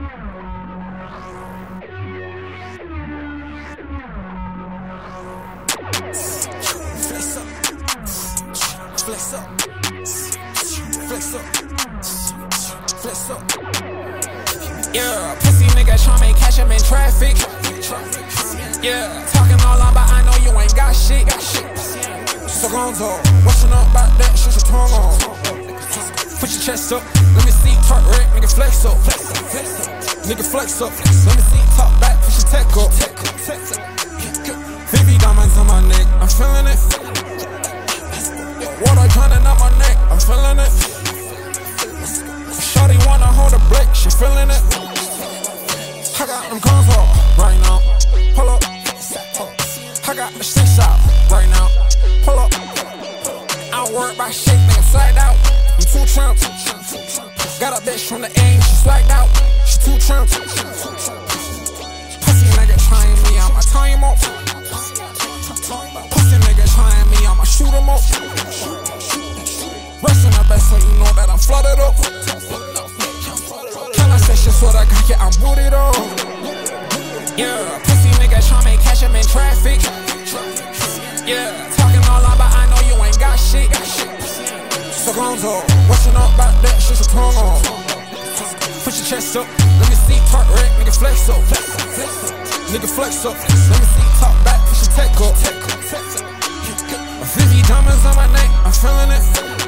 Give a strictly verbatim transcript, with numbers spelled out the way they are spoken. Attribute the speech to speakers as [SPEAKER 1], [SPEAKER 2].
[SPEAKER 1] Flex up, flex up, flex up, flex up. Yeah, pussy nigga tryna make cash up in traffic. Yeah, talking all on, but I know you ain't got shit. So gon' talk, what's up about that? Shut your tongue on. Put your chest up, let me see talk red, nigga flex up. Nigga flex up, let me see talk back, push your tech up. Vivi diamonds on my neck, I'm feeling it. Water drowning out my neck, I'm feeling it. Shawty wanna hold a break, she feeling it. I got them guns up right now, pull up. I got the six out right now, pull up. I don't worry about shit, nigga slide out. I'm too trimmed. Got a bitch from the A, she swagged out. She too trimmed. Pussy nigga trying me, I'ma tie him up. Pussy nigga trying me, I'ma shoot him up. Rest in the best so you know that I'm flooded up. Can I say shit so that I can get I'm booted up? Yeah, pussy nigga tryna make cash up in traffic. Yeah, talking all on, but I know you ain't got shit. So gon' talk, what's up about that? Shut your tongue on. Put your chest up, let me see talk red, nigga flex up. Nigga flex up, let me see talk back, push your tech up. Vivi diamonds on my neck, I'm feeling it.